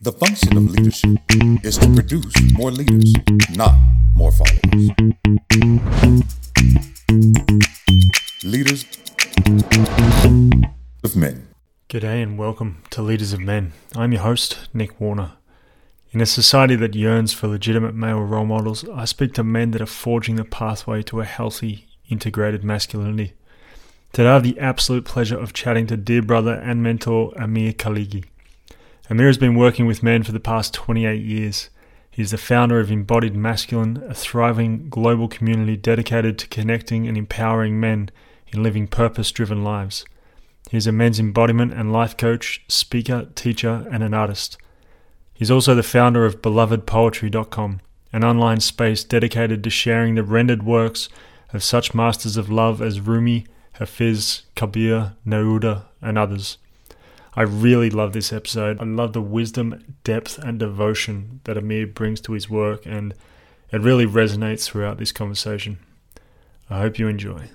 The function of leadership is to produce more leaders, not more followers. Leaders of Men. G'day and welcome to Leaders of Men. I'm your host, Nick Warner. In a society that yearns for legitimate male role models, I speak to men that are forging the pathway to a healthy, integrated masculinity. Today I have the absolute pleasure of chatting to dear brother and mentor Amir Khaligi. Amir has been working with men for the past 28 years. He is the founder of Embodied Masculine, a thriving global community dedicated to connecting and empowering men in living purpose-driven lives. He is a men's embodiment and life coach, speaker, teacher, and an artist. He's also the founder of BelovedPoetry.com, an online space dedicated to sharing the rendered works of such masters of love as Rumi, Hafiz, Kabir, Neruda, and others. I really love this episode. I love the wisdom, depth, and devotion that Amir brings to his work, and it really resonates throughout this conversation. I hope you enjoy.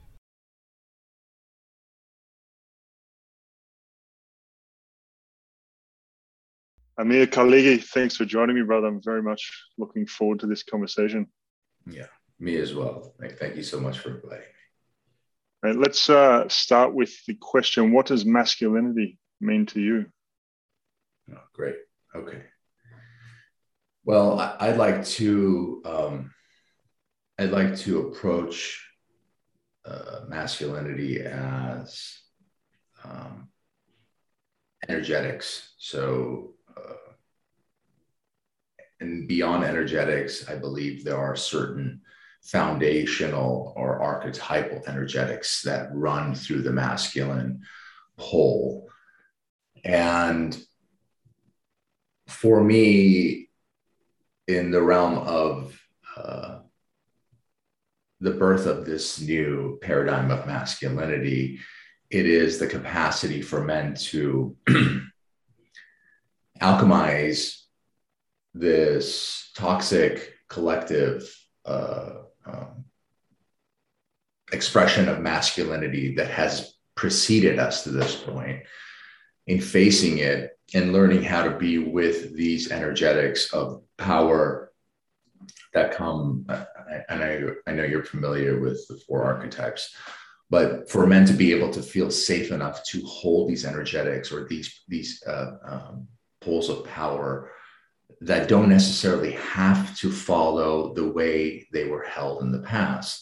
Amir Khaligi, thanks for joining me, brother. I'm very much looking forward to this conversation. Yeah, me as well. Thank you so much for inviting me. Right, let's start with the question, what does masculinity mean to you? Oh, great. Okay. Well, I'd like to approach masculinity as energetics. So, and beyond energetics, I believe there are certain foundational or archetypal energetics that run through the masculine pole. And for me, in the realm of the birth of this new paradigm of masculinity, it is the capacity for men to alchemize this toxic collective expression of masculinity that has preceded us to this point, in facing it and learning how to be with these energetics of power that come. And I know you're familiar with the four archetypes, but for men to be able to feel safe enough to hold these energetics or these poles of power that don't necessarily have to follow the way they were held in the past.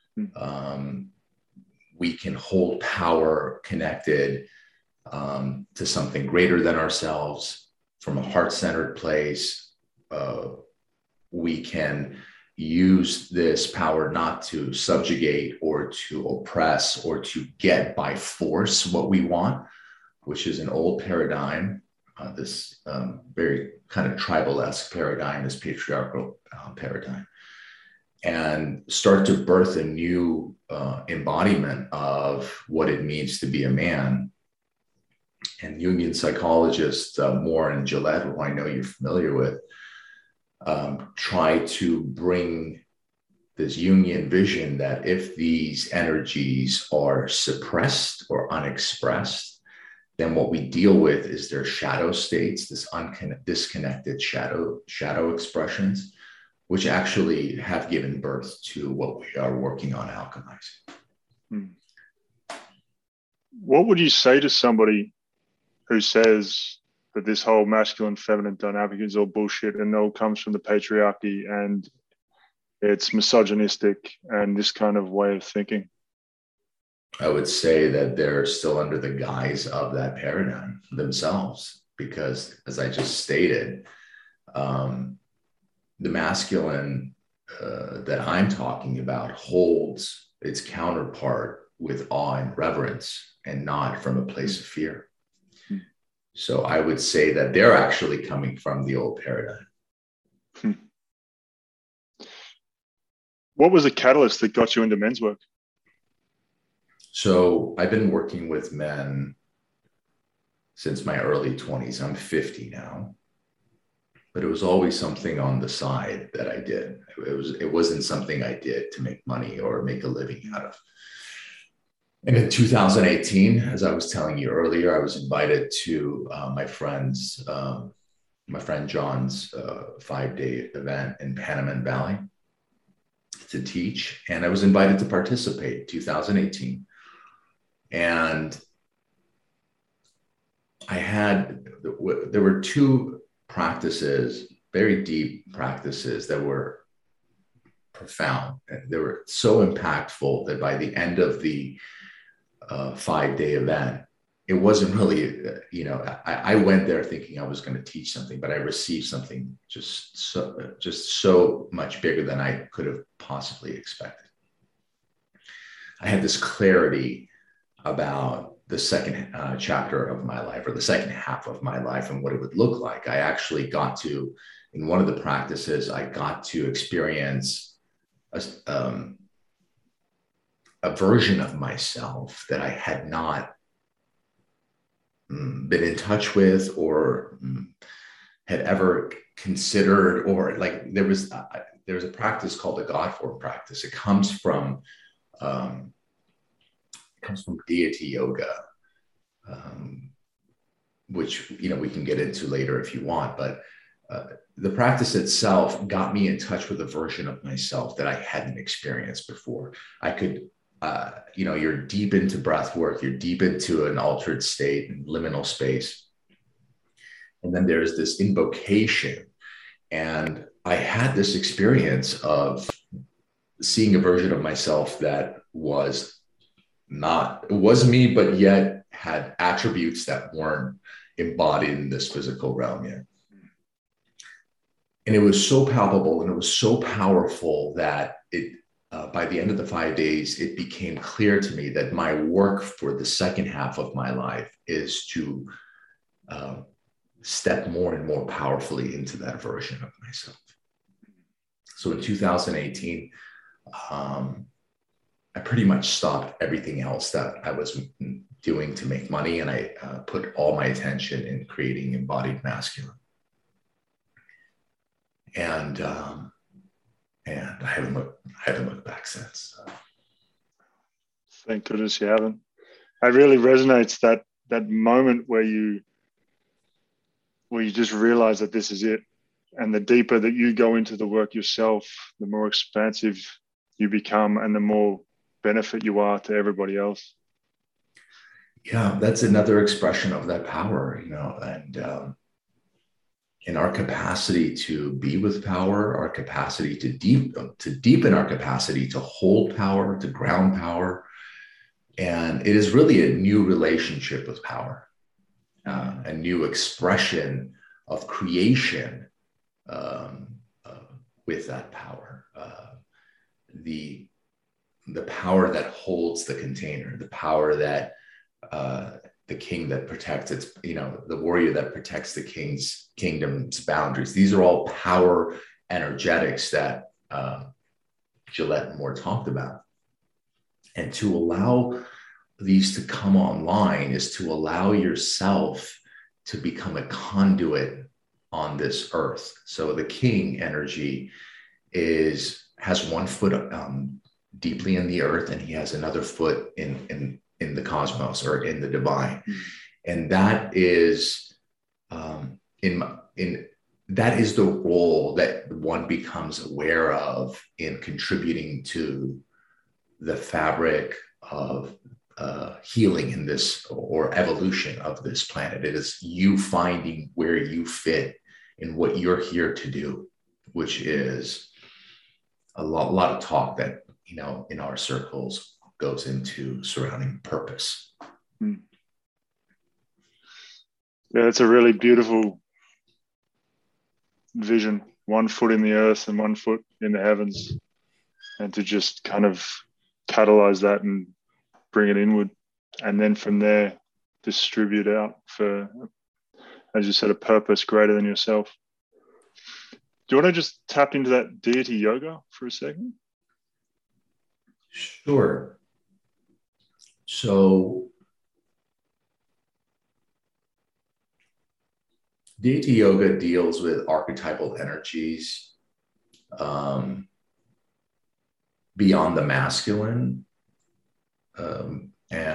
We can hold power connected to something greater than ourselves from a heart-centered place. We can use this power not to subjugate or to oppress or to get by force what we want, which is an old paradigm, this very kind of tribal-esque paradigm, this patriarchal paradigm, and start to birth a new embodiment of what it means to be a man. And Jungian psychologist Moore and Gillette, who I know you're familiar with, try to bring this Jungian vision that if these energies are suppressed or unexpressed, then what we deal with is their shadow states, this disconnected shadow expressions, which actually have given birth to what we are working on alchemizing. What would you say to somebody who says that this whole masculine feminine dynamic is all bullshit and it all comes from the patriarchy and it's misogynistic and this kind of way of thinking? I would say that they're still under the guise of that paradigm themselves, because as I just stated, the masculine that I'm talking about holds its counterpart with awe and reverence and not from a place of fear. So I would say that they're actually coming from the old paradigm. What was the catalyst that got you into men's work? So I've been working with men since my early 20s. I'm 50 now, but it was always something on the side that I did. It wasn't something I did to make money or make a living out of. And in 2018, as I was telling you earlier, I was invited to my friend's my friend John's 5-day event in Panamint Valley to teach. And I was invited to participate in 2018. And there were two practices, very deep practices that were profound. They were so impactful that by the end of the 5-day event, it wasn't really, I went there thinking I was going to teach something, but I received something just so much bigger than I could have possibly expected. I had this clarity about the second chapter of my life, or the second half of my life, and what it would look like. I actually got to, in one of the practices, I got to experience a version of myself that I had not been in touch with, or had ever considered, or like there was a practice called the God form practice. It comes from deity yoga, which we can get into later if you want. But the practice itself got me in touch with a version of myself that I hadn't experienced before. I could. You're deep into breath work, you're deep into an altered state and liminal space. And then there's this invocation. And I had this experience of seeing a version of myself that was me, but yet had attributes that weren't embodied in this physical realm yet. And it was so palpable and it was so powerful that by the end of the 5 days, it became clear to me that my work for the second half of my life is to step more and more powerfully into that version of myself. So in 2018, I pretty much stopped everything else that I was doing to make money, and I put all my attention in creating embodied masculine. And I haven't looked back since. Thank goodness you haven't. It really resonates, that moment where you just realize that this is it. And the deeper that you go into the work yourself, the more expansive you become and the more benefit you are to everybody else. Yeah, that's another expression of that power, and our capacity to be with power, our capacity to deepen our capacity to hold power, to ground power. And it is really a new relationship with power, a new expression of creation with that power. The power that holds the container, the power that the king that protects its, the warrior that protects the kingdom's boundaries. These are all power energetics that Gillette Moore talked about. And to allow these to come online is to allow yourself to become a conduit on this earth. So the king energy has one foot deeply in the earth, and he has another foot in the cosmos, or in the divine. And that is that is the role that one becomes aware of in contributing to the fabric of healing in this, or evolution of this planet. It is you finding where you fit in what you're here to do, which is a lot of talk that in our circles goes into surrounding purpose. Yeah, it's a really beautiful vision. 1 foot in the earth and 1 foot in the heavens, and to just kind of catalyze that and bring it inward, and then from there distribute out for, as you said, a purpose greater than yourself. Do you want to just tap into that deity yoga for a second? Sure. So deity yoga deals with archetypal energies beyond the masculine,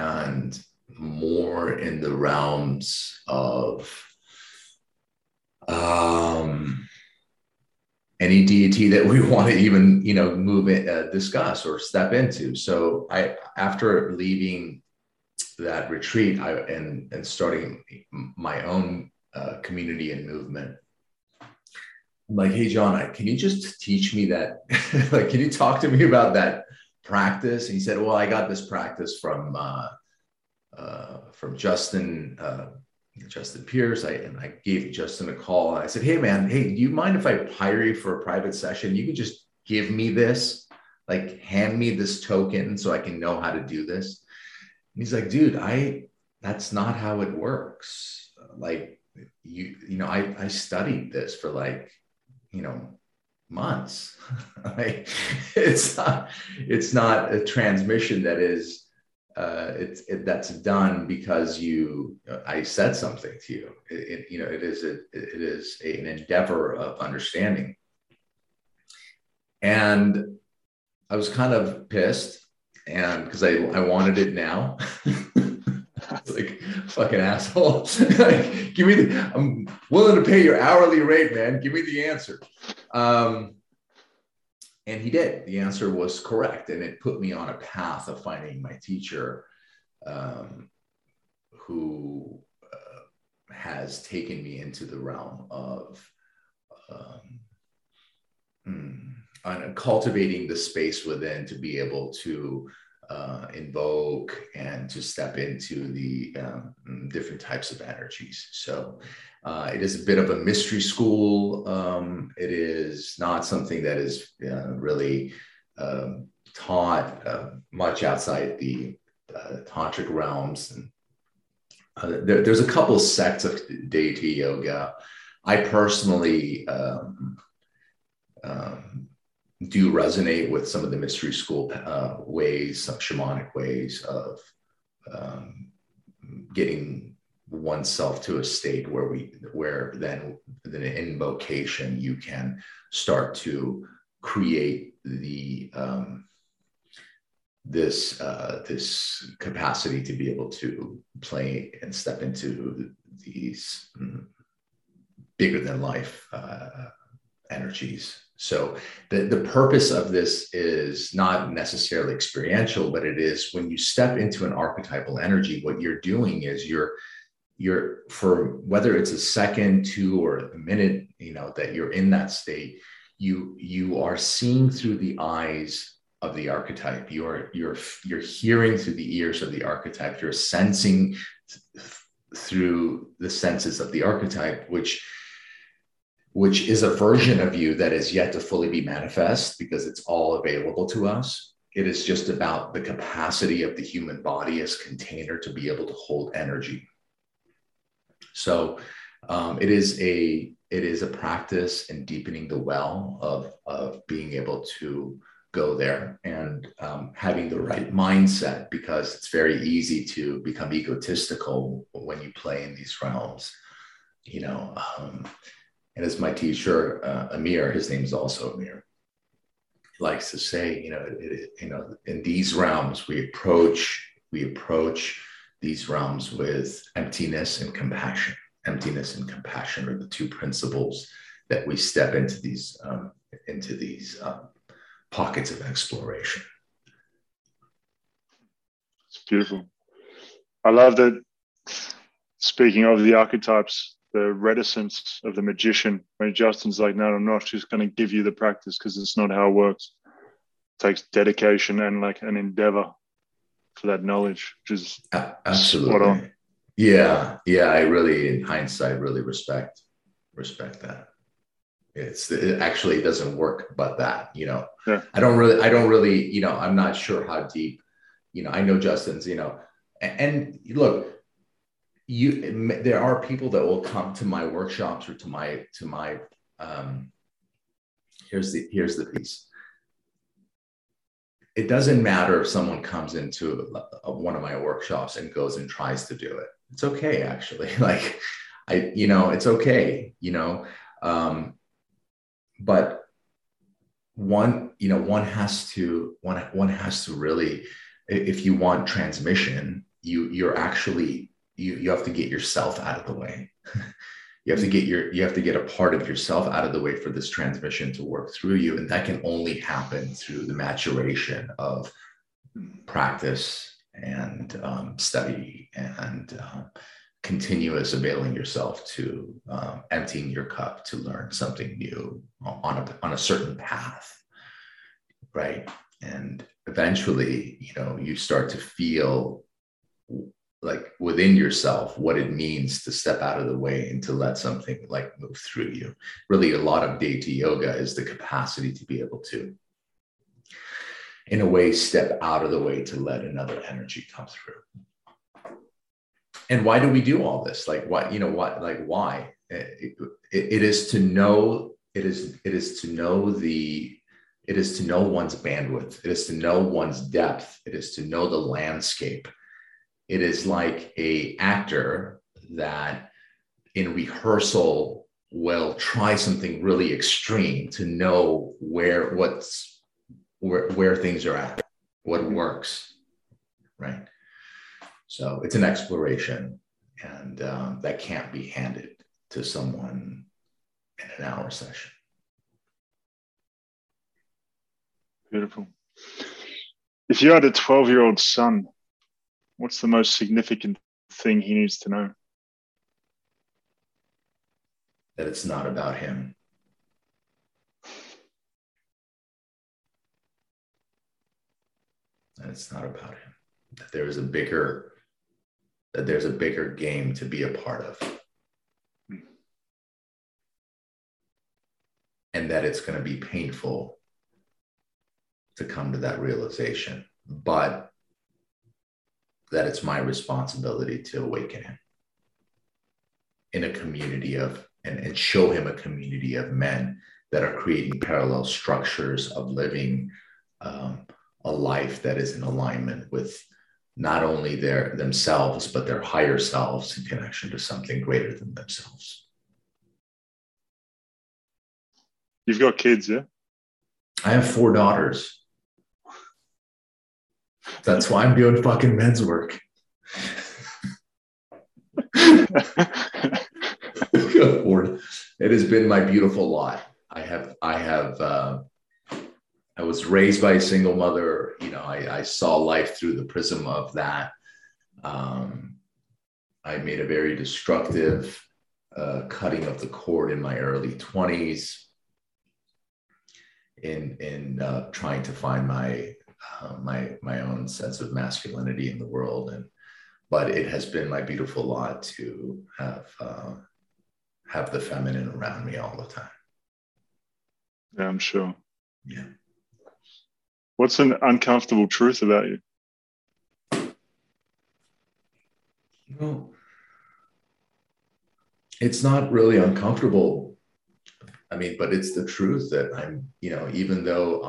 and more in the realms of any deity that we want to even, move it, discuss or step into. So after leaving that retreat, and starting my own community and movement, I'm like, hey, John, can you just teach me that? Like, can you talk to me about that practice? And he said, well, I got this practice from Justin Pierce. I gave Justin a call, and I said, hey man, do you mind if I hire you for a private session? You can just give me this, like hand me this token so I can know how to do this. And he's like, dude, that's not how it works. Like, I studied this for like, months. Like, it's not a transmission that is, that's done because I said something to you. It is an endeavor of understanding. And I was kind of pissed, and because I wanted it now. Like, fucking asshole. Like, I'm willing to pay your hourly rate, man. Give me the answer. And he did. The answer was correct. And it put me on a path of finding my teacher, who has taken me into the realm of cultivating the space within to be able to invoke and to step into the different types of energies. So it is a bit of a mystery school. It is not something that is really taught much outside the tantric realms. And there's a couple of sects of deity yoga. I personally do resonate with some of the mystery school ways, some shamanic ways of getting oneself to a state where then an invocation, you can start to create the this capacity to be able to play and step into these bigger than life energies. So the purpose of this is not necessarily experiential, but it is when you step into an archetypal energy, what you're doing is you're for whether it's a second, 2, or a minute, that you're in that state, you are seeing through the eyes of the archetype. You're hearing through the ears of the archetype. You're sensing through the senses of the archetype, which is a version of you that is yet to fully be manifest, because it's all available to us. It is just about the capacity of the human body as container to be able to hold energy. So it is a practice in deepening the well of being able to go there and having the right mindset, because it's very easy to become egotistical when you play in these realms, and as my teacher, Amir, his name is also Amir, he likes to say, in these realms, we approach these realms with emptiness and compassion. Emptiness and compassion are the two principles that we step into these pockets of exploration. It's beautiful. I love that. Speaking of the archetypes, the reticence of the magician, when Justin's like, no, I'm not just going to give you the practice because it's not how it works. It takes dedication and like an endeavor for that knowledge, which is absolutely spot on. Yeah. I really, in hindsight, really respect that. It actually doesn't work, but that, Yeah. I don't really, I'm not sure how deep, I know Justin's, and look, there are people that will come to my workshops or to my here's the piece. It doesn't matter if someone comes into one of my workshops and goes and tries to do it. It's okay, actually. Like, it's okay, but one has to really, if you want transmission, you have to get yourself out of the way. You have to get a part of yourself out of the way for this transmission to work through you. And that can only happen through the maturation of practice and study and continuous availing yourself to emptying your cup to learn something new on a certain path, right? And eventually, you start to feel like within yourself what it means to step out of the way and to let something like move through you. Really, a lot of Deity yoga is the capacity to be able to, in a way, step out of the way to let another energy come through. And why do we do all this? Like, what, why? It is to know, it is to know one's bandwidth. It is to know one's depth. It is to know the landscape. It is like an actor that in rehearsal will try something really extreme to know where things are at, what works, right? So it's an exploration, and that can't be handed to someone in an hour session. Beautiful. If you had a 12-year-old son, what's the most significant thing he needs to know? That it's not about him. That it's not about him. That there's a bigger game to be a part of. And that it's going to be painful to come to that realization, but that it's my responsibility to awaken him in a community of, and show him a community of men that are creating parallel structures of living a life that is in alignment with not only themselves, but their higher selves in connection to something greater than themselves. You've got kids, yeah? I have 4 daughters. That's why I'm doing fucking men's work. It has been my beautiful lot. I was raised by a single mother. I saw life through the prism of that. I made a very destructive cutting of the cord in my early 20s in trying to find my own sense of masculinity in the world, but it has been my beautiful lot to have the feminine around me all the time. Yeah, I'm sure. Yeah. What's an uncomfortable truth about you? Well, it's not really uncomfortable. But it's the truth that I'm, even though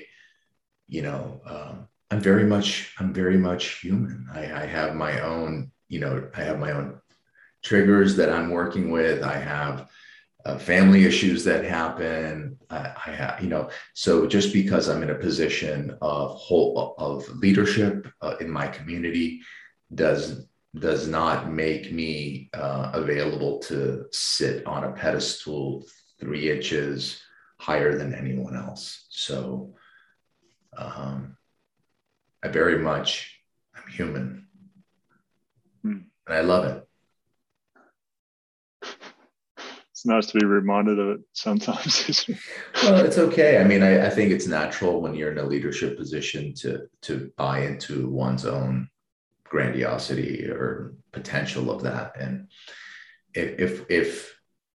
I'm very much human. I have my own, triggers that I'm working with. I have family issues that happen. I have, so just because I'm in a position of leadership in my community does not make me available to sit on a pedestal 3 inches higher than anyone else. So I'm human, and I love it. It's nice to be reminded of it sometimes. Well, it's okay. I think it's natural when you're in a leadership position to buy into one's own grandiosity or potential of that. And if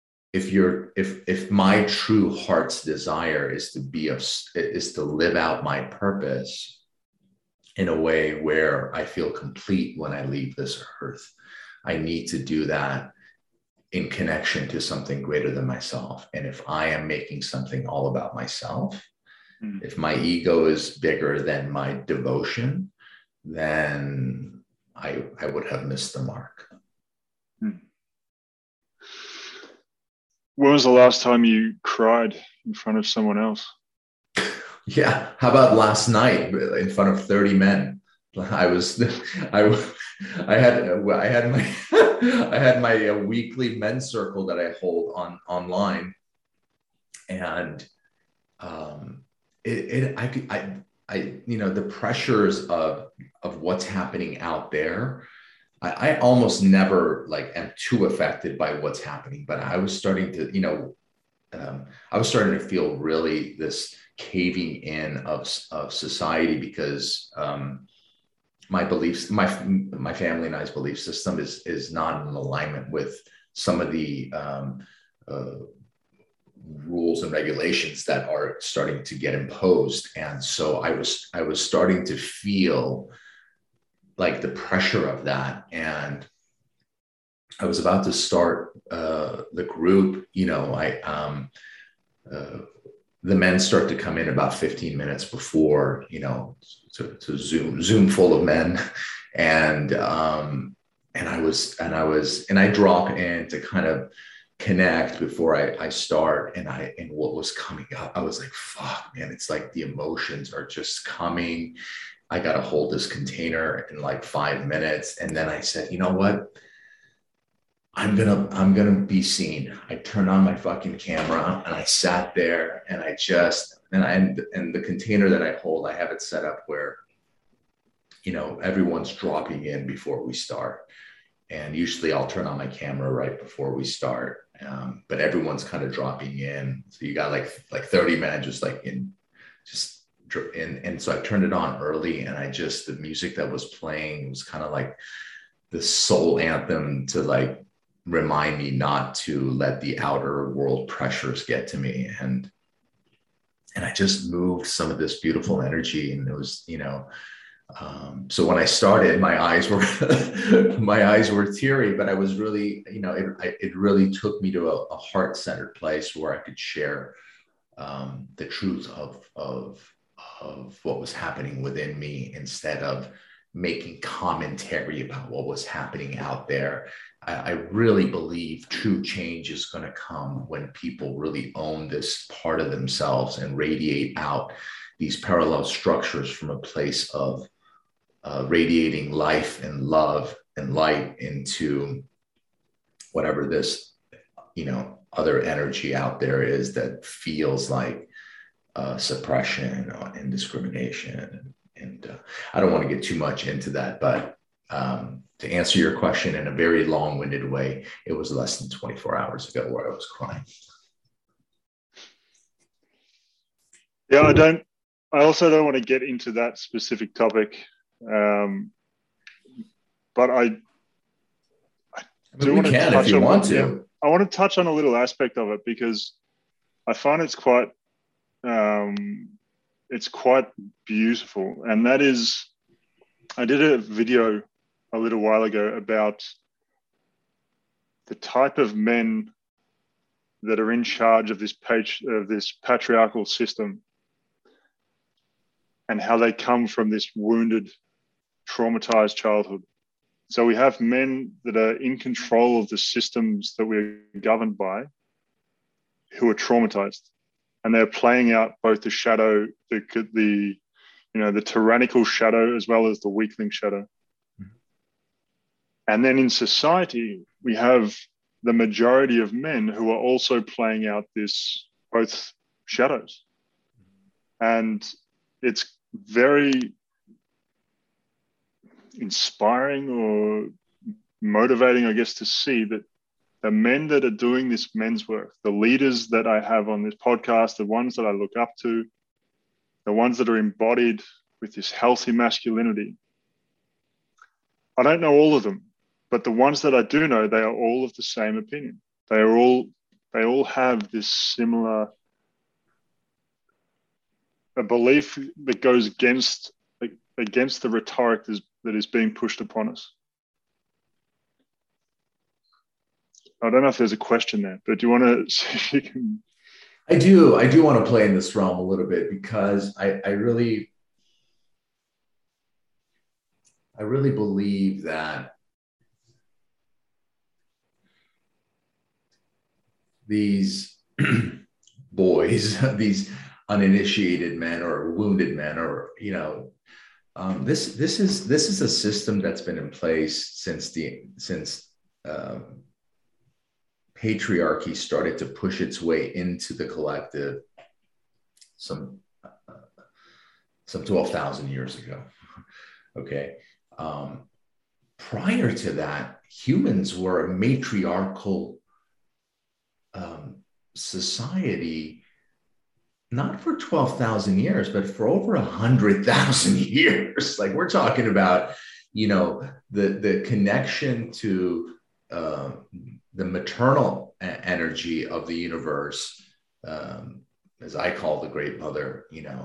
my true heart's desire is to live out my purpose in a way where I feel complete when I leave this earth, I need to do that in connection to something greater than myself. And if I am making something all about myself, if my ego is bigger than my devotion, then I would have missed the mark. When was the last time you cried in front of someone else? Yeah. How about last night in front of 30 men? I had my I had my weekly men's circle that I hold online, and the pressures of what's happening out there. I almost never like am too affected by what's happening, but I was starting to, I was starting to feel really this caving in of society, because my beliefs, my family and I's belief system is not in alignment with some of the rules and regulations that are starting to get imposed. And so I was starting to feel like the pressure of that. And I was about to start the group. The men start to come in about 15 minutes before, to Zoom full of men. And I drop in to kind of connect before I start. And what was coming up, I was like, fuck, man, it's like the emotions are just coming. I got to hold this container in like 5 minutes. And then I said, you know what? I'm gonna be seen. I turned on my fucking camera and I sat there, and and the container that I hold, I have it set up where, everyone's dropping in before we start. And usually I'll turn on my camera right before we start. But everyone's kind of dropping in. So you got like 30 men just like in, just and so I turned it on early, and the music that was playing was kind of like the soul anthem to like remind me not to let the outer world pressures get to me. And I just moved some of this beautiful energy, and it was, so when I started, my eyes were teary, but I was really, it really took me to a heart-centered place where I could share the truth of what was happening within me, instead of making commentary about what was happening out there. I really believe true change is going to come when people really own this part of themselves and radiate out these parallel structures from a place of radiating life and love and light into whatever this, other energy out there is that feels like suppression and discrimination. And I don't want to get too much into that, but to answer your question in a very long-winded way, it was less than 24 hours ago where I was crying. Yeah, I also don't want to get into that specific topic. But I do want to touch on I want to touch on a little aspect of it, because I find it's quite beautiful. And that is, I did a video a little while ago about the type of men that are in charge of this patriarchal system, and how they come from this wounded, traumatized childhood. So we have men that are in control of the systems that we're governed by, who are traumatized, and they're playing out both the shadow, the tyrannical shadow, as well as the weakling shadow. And then in society, we have the majority of men who are also playing out both shadows. And it's very inspiring or motivating, I guess, to see that the men that are doing this men's work, the leaders that I have on this podcast, the ones that I look up to, the ones that are embodied with this healthy masculinity, I don't know all of them, but the ones that I do know, they are all of the same opinion. They all have this similar a belief that goes against the rhetoric that is being pushed upon us. I don't know if there's a question there, but do you want to see if you can? I do want to play in this realm a little bit, because I really believe that these boys, these uninitiated men or wounded men, or This is a system that's been in place since patriarchy started to push its way into the collective some 12,000 years ago. Okay. Prior to that, humans were a matriarchal society, not for 12,000 years, but for over 100,000 years. Like, we're talking about, the connection to the maternal energy of the universe, as I call the Great Mother.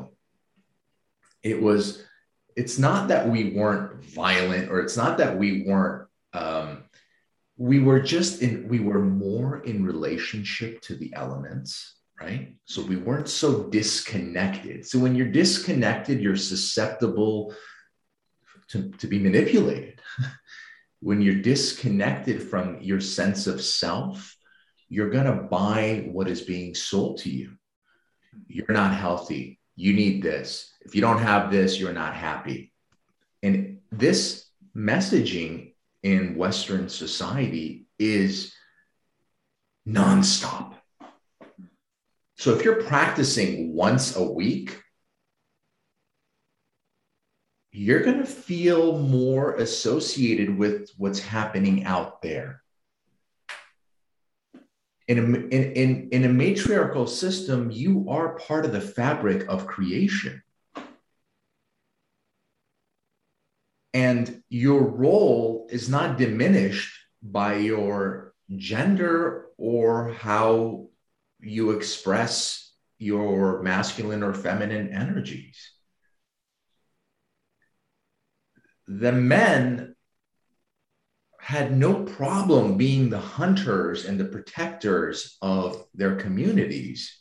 It's not that we weren't violent, or it's not that we weren't, we were more in relationship to the elements, right? So we weren't so disconnected. So when you're disconnected, you're susceptible to be manipulated. When you're disconnected from your sense of self, you're going to buy what is being sold to you. You're not healthy. You need this. If you don't have this, you're not happy. And this messaging in Western society is nonstop. So if you're practicing once a week, you're going to feel more associated with what's happening out there. In a matriarchal system, you are part of the fabric of creation. And your role is not diminished by your gender or how you express your masculine or feminine energies. The men had no problem being the hunters and the protectors of their communities.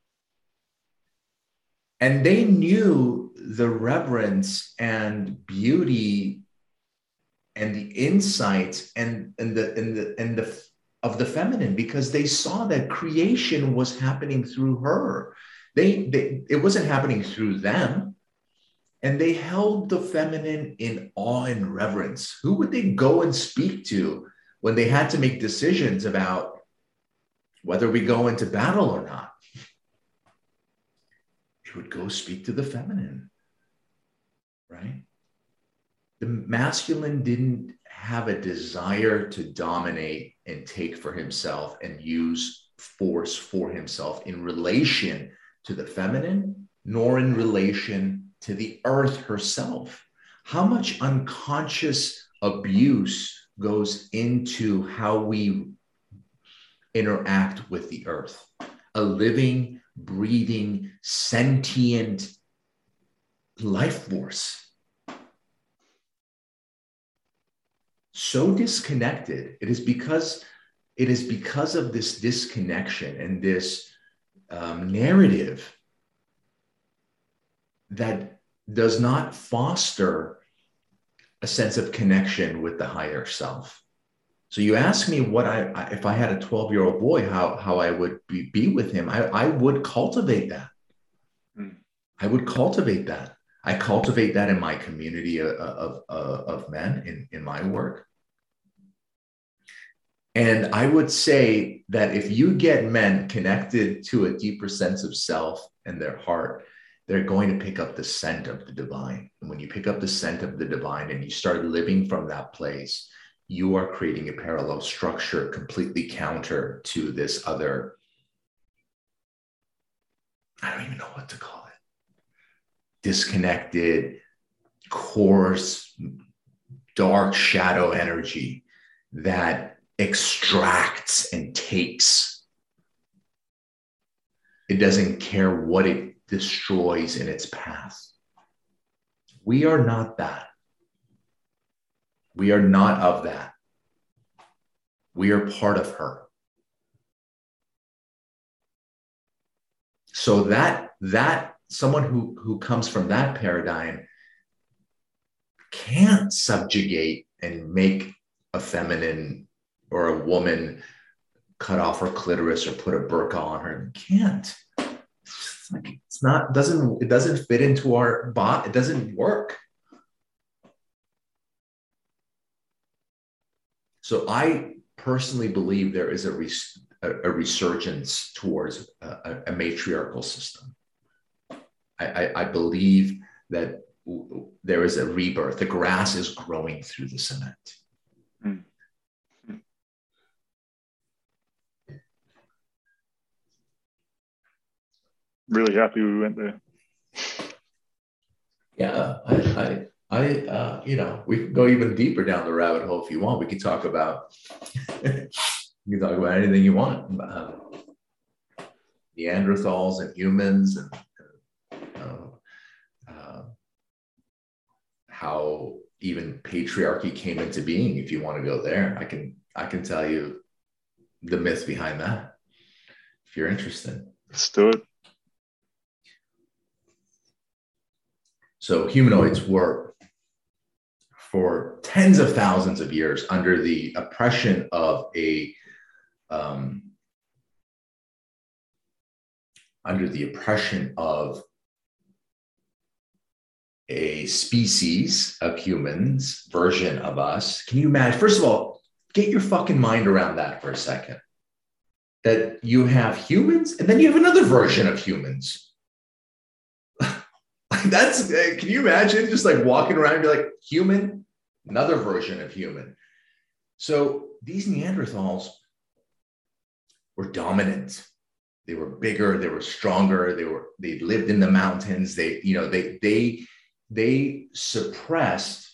And they knew the reverence and beauty and the insights and the of the feminine, because they saw that creation was happening through her. It wasn't happening through them. And they held the feminine in awe and reverence. Who would they go and speak to when they had to make decisions about whether we go into battle or not? They would go speak to the feminine, right? The masculine didn't have a desire to dominate and take for himself and use force for himself in relation to the feminine, nor in relation to the earth herself. How much unconscious abuse goes into how we interact with the earth? A living, breathing, sentient life force. So disconnected. It is because of this disconnection and this narrative that does not foster a sense of connection with the higher self. So you ask me if I had a 12-year-old boy, how I would be with him, I would cultivate that. I would cultivate that. I cultivate that in my community of men in my work. And I would say that if you get men connected to a deeper sense of self and their heart, they're going to pick up the scent of the divine. And when you pick up the scent of the divine and you start living from that place, you are creating a parallel structure completely counter to this other, I don't even know what to call it, disconnected, coarse, dark shadow energy that extracts and takes. It doesn't care what it destroys in its path. We are not that. We are not of that. We are part of her. So that someone who comes from that paradigm can't subjugate and make a feminine or a woman cut off her clitoris or put a burqa on her. Can't. It doesn't fit into our body. It doesn't work. So I personally believe there is a resurgence towards a matriarchal system. I believe that there is a rebirth. The grass is growing through the cement. Mm. Really happy we went there. Yeah, we can go even deeper down the rabbit hole if you want. We can talk about anything you want. Neanderthals and humans, and how even patriarchy came into being. If you want to go there, I can tell you the myth behind that, if you're interested. Let's do it. So humanoids were, for tens of thousands of years, under the oppression of a species of humans, version of us. Can you imagine? First of all, get your fucking mind around that for a second. That you have humans, and then you have another version of humans. Can you imagine just like walking around and be like, human, another version of human? So these Neanderthals were dominant. They were bigger, they were stronger, they lived in the mountains. They suppressed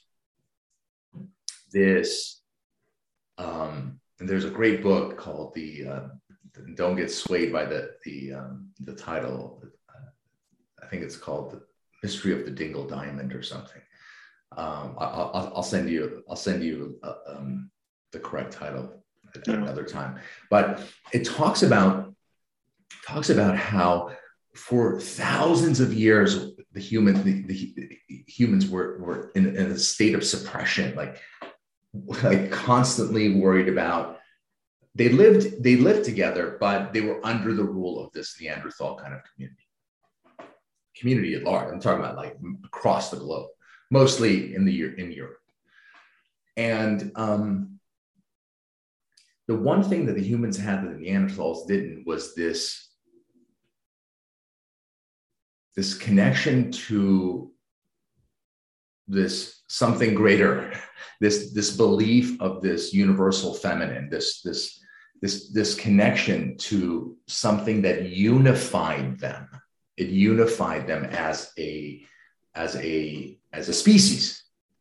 this. And there's a great book called don't get swayed by the title. I think it's called The Mystery of the Dingle Diamond or something. I'll send you the correct title at another time. But it talks about how for thousands of years the humans were in a state of suppression, like constantly worried about. They lived together, but they were under the rule of this Neanderthal kind of community at large. I'm talking about like across the globe, mostly in Europe. And the one thing that the humans had that the Neanderthals didn't was this connection to this something greater, this belief of this universal feminine, this connection to something that unified them. It unified them as a species.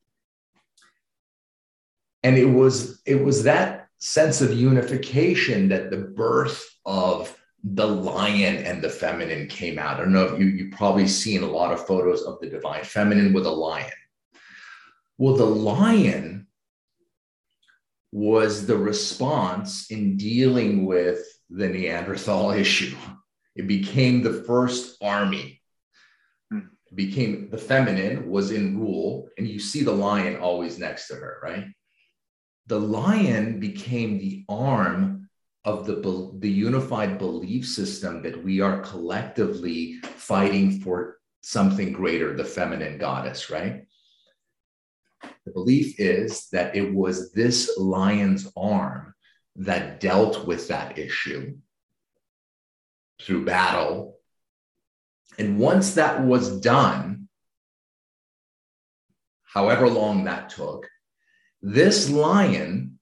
And it was that sense of unification that the birth of the lion and the feminine came out. I don't know if you've probably seen a lot of photos of the divine feminine with a lion. Well, the lion was the response in dealing with the Neanderthal issue. It became the first army. It became the feminine was in rule, and you see the lion always next to her, right? The lion became the arm of the unified belief system that we are collectively fighting for something greater, the feminine goddess, right? The belief is that it was this lion's arm that dealt with that issue through battle. And once that was done, however long that took, this lion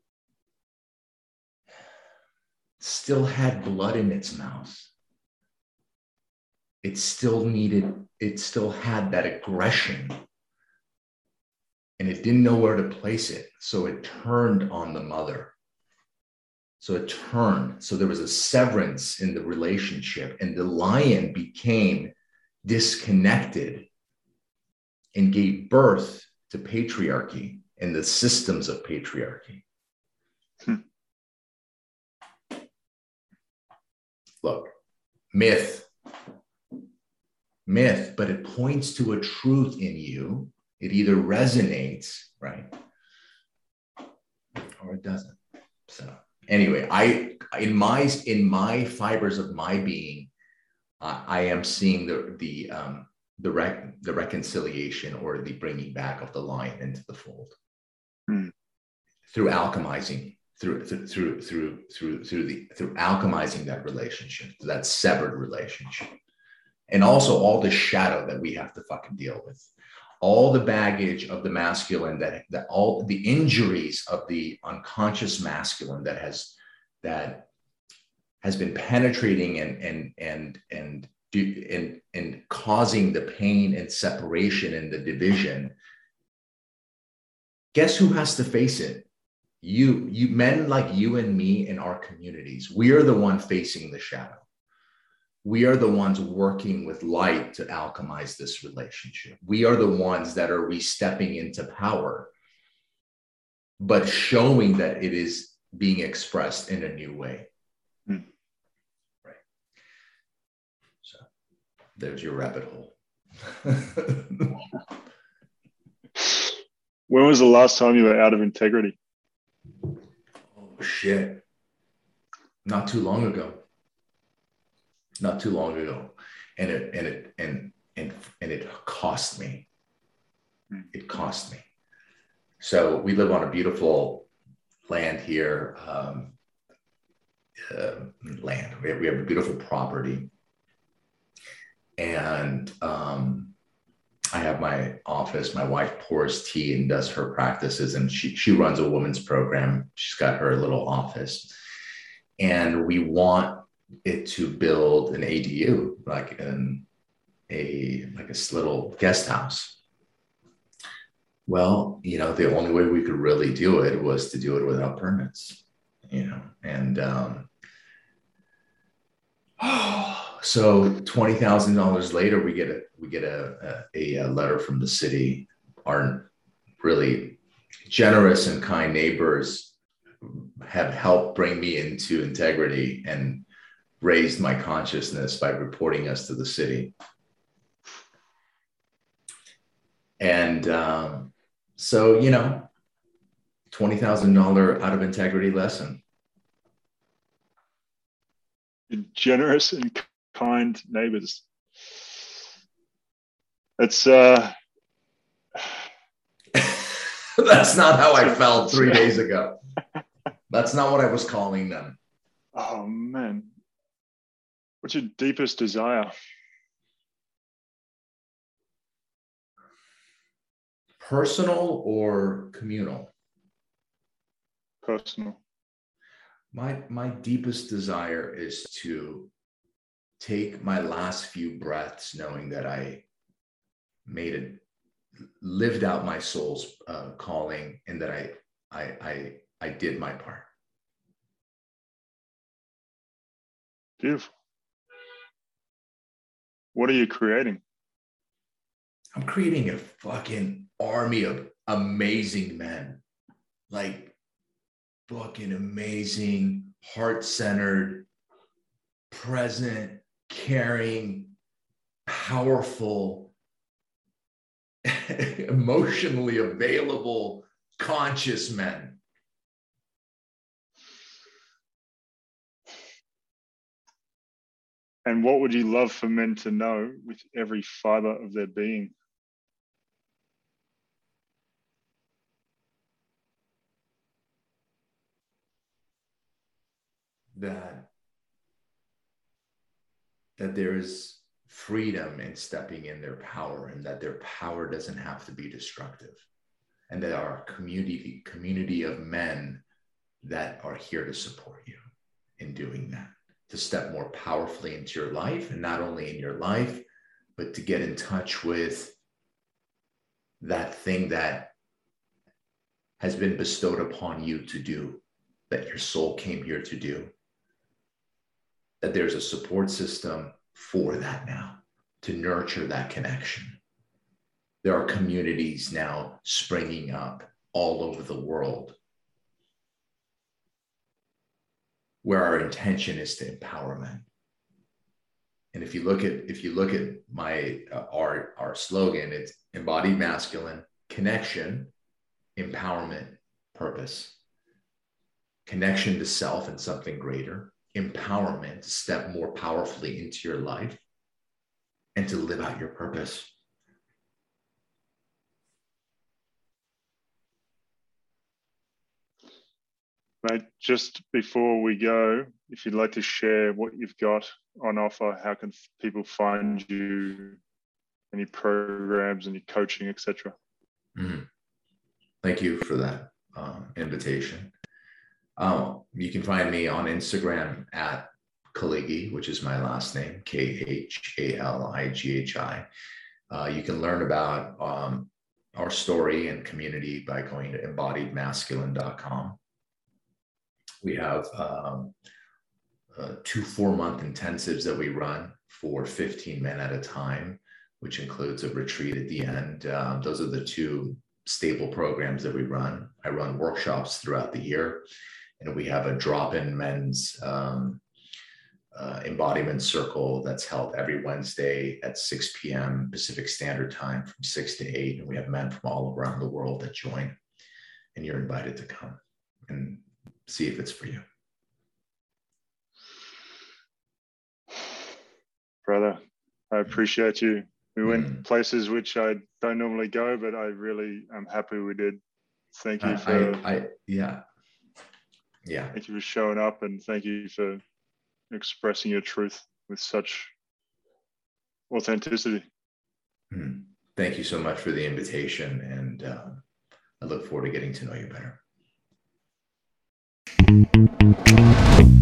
still had blood in its mouth. It still had that aggression, and it didn't know where to place it. So it turned on the mother. So there was a severance in the relationship, and the lion became disconnected and gave birth to patriarchy and the systems of patriarchy. Look, myth, but it points to a truth in you. It either resonates, right, or it doesn't. So anyway, in my fibers of my being, I am seeing the reconciliation or the bringing back of the lion into the fold. through alchemizing, through alchemizing that relationship, that severed relationship. And also all the shadow that we have to fucking deal with, all the baggage of the masculine, that all the injuries of the unconscious masculine that has been penetrating and causing the pain and separation and the division. Guess who has to face it? You men like you and me in our communities. We are the one facing the shadow. We are the ones working with light to alchemize this relationship. We are the ones that are re-stepping into power, but showing that it is being expressed in a new way. Right. So there's your rabbit hole. When was the last time you were out of integrity? Oh shit. Not too long ago. And it cost me. It cost me. So we live on a beautiful land here. We have a beautiful property. And I have my office. My wife pours tea and does her practices, and she runs a women's program. She's got her little office. And we want it to build an ADU, like a little guest house. Well, the only way we could really do it was to do it without permits, and so $20,000 later, we get a letter from the city. Our really generous and kind neighbors have helped bring me into integrity and raised my consciousness by reporting us to the city. And so, $20,000 out of integrity lesson. Generous and kind neighbors. That's that's not how I felt 3 days ago. That's not what I was calling them. Oh man. What's your deepest desire? Personal or communal? Personal. My deepest desire is to take my last few breaths knowing that I lived out my soul's calling, and that I did my part. Beautiful. What are you creating? I'm creating a fucking army of amazing men, like fucking amazing, heart-centered, present, caring, powerful, emotionally available, conscious men. And what would you love for men to know with every fiber of their being? That there is freedom in stepping in their power, and that their power doesn't have to be destructive, and that our community of men that are here to support you in doing that, to step more powerfully into your life, and not only in your life, but to get in touch with that thing that has been bestowed upon you to do, that your soul came here to do. That there's a support system for that now, to nurture that connection. There are communities now springing up all over the world where our intention is to empower men. And if you look at my our slogan, it's embodied masculine, connection, empowerment, purpose. Connection to self and something greater. Empowerment to step more powerfully into your life and to live out your purpose. Mate, just before we go, if you'd like to share what you've got on offer, how can people find you, any programs, any coaching, etc.? Thank you for that invitation. You can find me on Instagram at Khalighi, which is my last name, Khalighi. You can learn about our story and community by going to embodiedmasculine.com. We have 2 4-month intensives that we run for 15 men at a time, which includes a retreat at the end. Those are the 2 staple programs that we run. I run workshops throughout the year, and we have a drop-in men's embodiment circle that's held every Wednesday at 6 p.m. Pacific Standard Time from 6 to 8. And we have men from all around the world that join, and you're invited to come and see if it's for you. Brother, I appreciate you. We went places which I don't normally go, but I really am happy we did. Thank you for Thank you for showing up, and thank you for expressing your truth with such authenticity. Thank you so much for the invitation, and I look forward to getting to know you better.